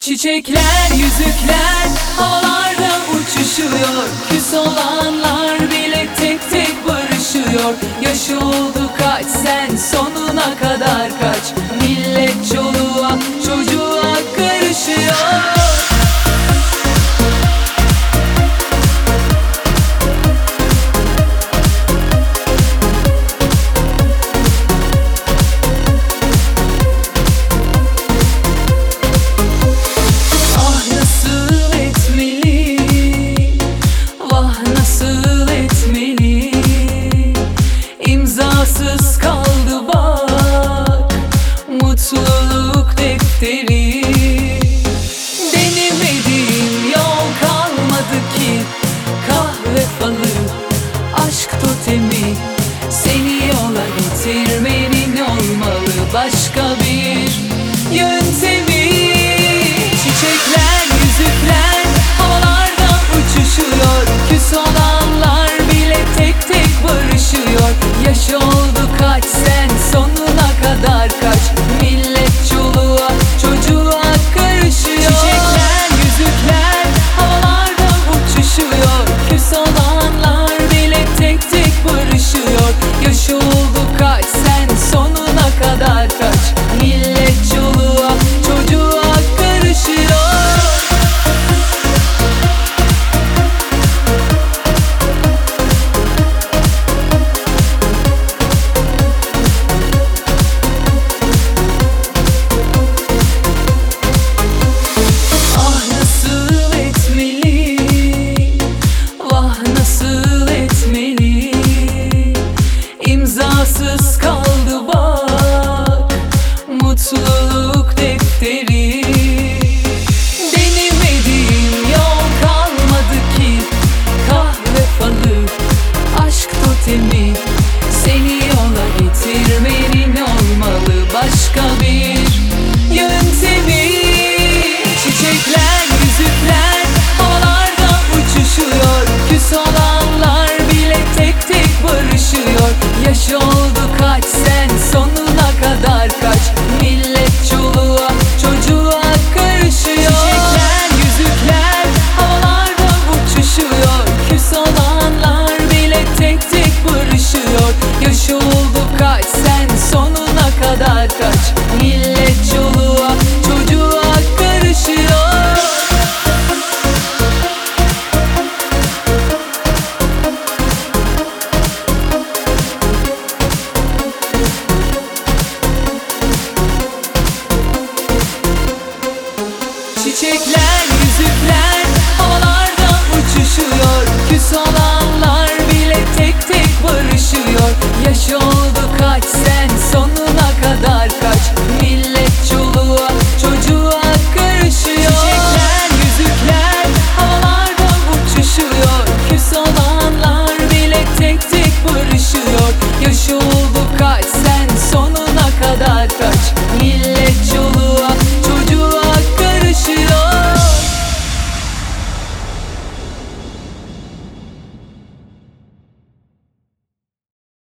Çiçekler, yüzükler havalarda uçuşuyor. Küs olanlar bile tek tek barışıyor. Yaş oldu kaç, sen sonuna kadar kaç. Millet çoluğa çocuğa karışıyor. İmzasız kaldı bak mutluluk defteri. Denemediğim yol kalmadı ki. Kahve falı, aşk totemi, seni yola getirmenin olmalı başka bir yöntemi. Çiçekler, yüzükler havalarda uçuşuyor. Küs olanlar bile tek tek barışıyor. Yaş oldu kaç, sen sonuna kadar kaç. Millet çoluğa çocuğa karışıyor. Çiçekler, yüzükler havalarda uçuşuyor. Küs olanlar bile tek tek barışıyor. Yaş oldu kaç, sen sonuna kadar kaç. Millet çoluğa çocuğa karışıyor. İmzasız kaldı bak mutluluk defteri. Denemediğim yol kalmadı ki. Kahve falı, aşk totemi, seni yola getirmenin olmalı başka bir yöntemi. Çiçekler, yüzükler havalarda uçuşuyor. Küs olanlar bile tek tek barışıyor. Yaş oldu kaç, sen sonuna kadar kaç. Millet çoluğa çocuğa karışıyor. Çiçekler, yüzükler havalarda uçuşuyor. Küs olanlar bile tek tek barışıyor. Yaş oldu kaç, sen sonuna kadar kaç. Millet çoluğa çocuğa karışıyor. Çiçekler, yüzükler havalarda uçuşuyor. Küs olanlar bile tek tek barışıyor. Yaş oldu kaç, sen sonuna kadar kaç. Millet çoluğa çocuğa karışıyor. Çiçekler, yüzükler havalarda uçuşuyor.